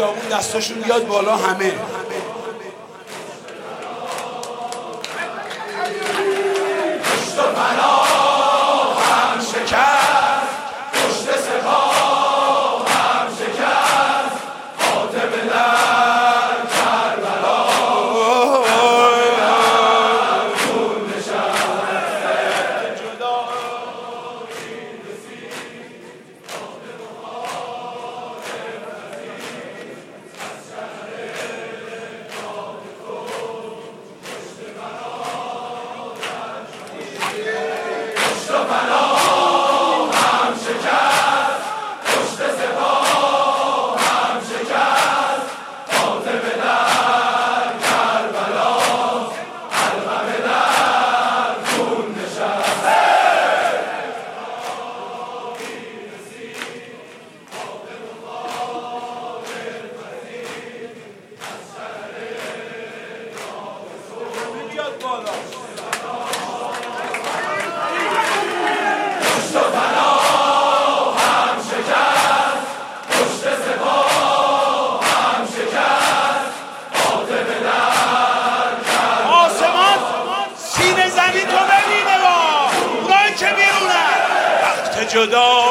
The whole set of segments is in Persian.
خیابون دستاشون بیاد بالا همه. پشت و پناه هم شکست، پشت سپاه هم شکست، فاطمه در کربلا خون نشست. جدایی رسید از شهر نام خود، پشت و پناه هم شکست، پشت سپاه هم شکست، فاطمه در کربلا علقمه در خون نشست. بیاد بالا. پشت و پناه هم شکست، پشت سپاه هم شکست، فاطمه در کربلا. آسمان سینه زمین تو ببینه با اونایی که بیرونن. وقت جدا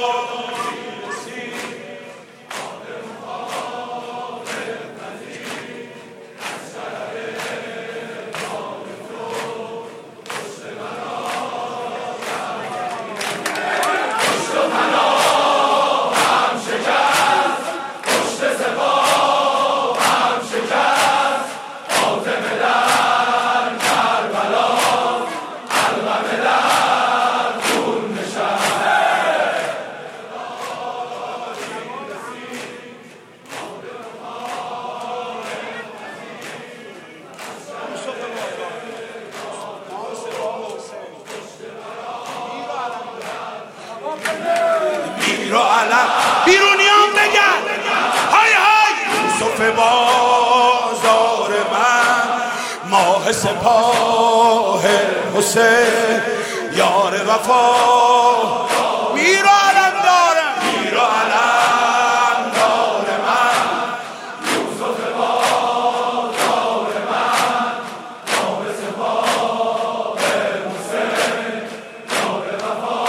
میر و علم بیرونیان بگن های های. یوسف بازار من، ماه سپاه حسین، یار وفا. میر و علم دارم، میر و علم دار من، یوسف بازار من، ماه سپاه حسین، یار وفا.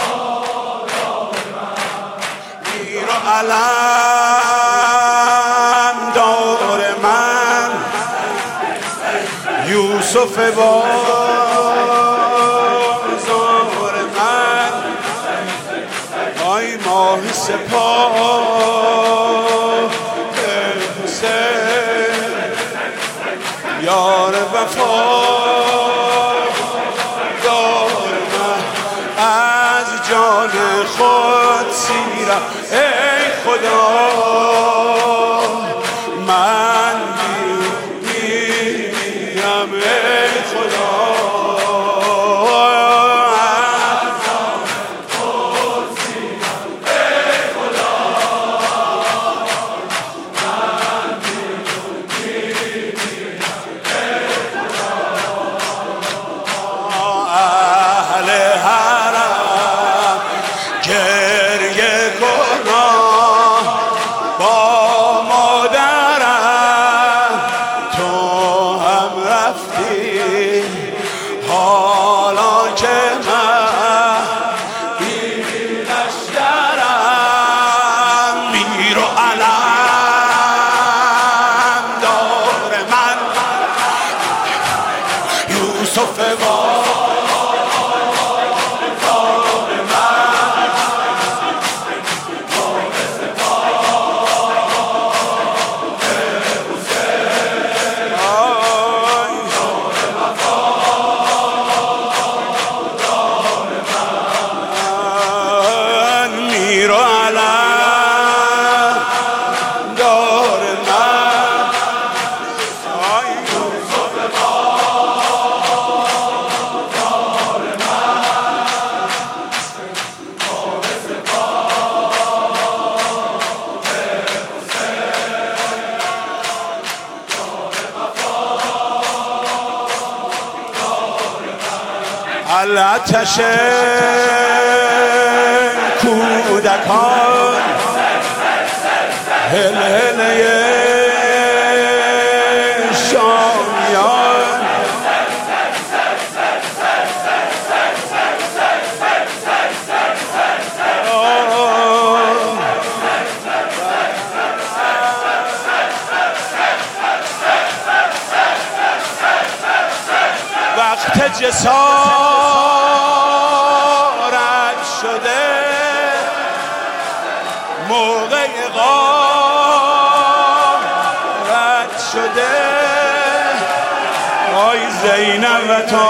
علم دار من، یوسف بازار من، آی ماه سپاه حسین، یار وفا. دار من از جان خود سیرم ای خدا، من میرم ای خدا. از جان خود سیرم ای خدا، من میرم ای خدا. اهل حرم گریه کنان با مادرم، تو هم رفتی حالا که من بی لشکرم. میر و علم دار من، یوسف آتش کودکان هل هل حیرت جسارت شده موقع غارت شده آی زینب و تا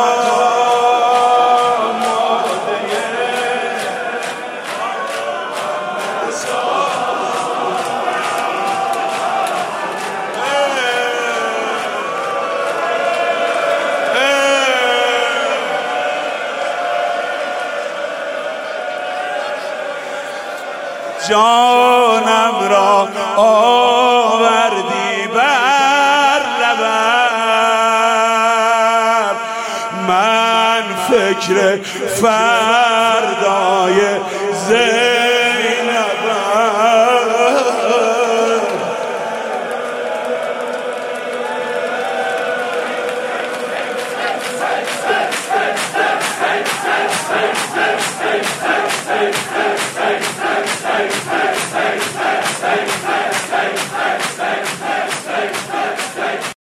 جانم را آوردی بر لبم من فکر فردای